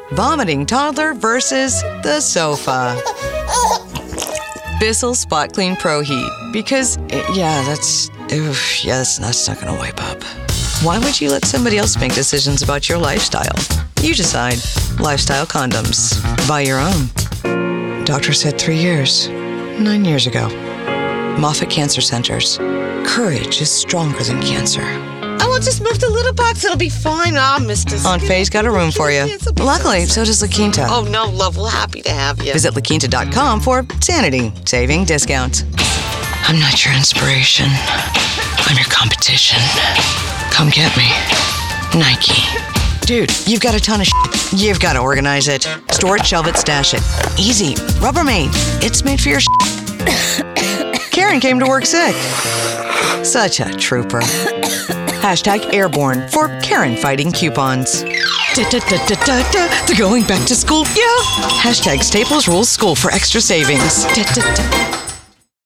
vomiting toddler versus the sofa. Bissell Spot Clean Pro Heat. Because, that's not gonna wipe up. Why would you let somebody else make decisions about your lifestyle? You decide. Lifestyle condoms. Buy your own. Doctor said 3 years. 9 years ago. Moffitt Cancer Centers. Courage is stronger than cancer. I will just move the little box. It'll be fine. Mr. Aunt Faye's got a room for you. Luckily, so does La Quinta. Oh, no, love. We're happy to have you. Visit LaQuinta.com for sanity saving discounts. I'm not your inspiration. I'm your competition. Come get me. Nike. Dude, you've got a ton of shit. You've got to organize it. Store it, shelve it, stash it. Easy. Rubbermaid. It's made for your shit. Karen came to work sick. Such a trooper. Hashtag airborne for Karen fighting coupons. They're going back to school. Yeah. Hashtag Staples rules school for extra savings.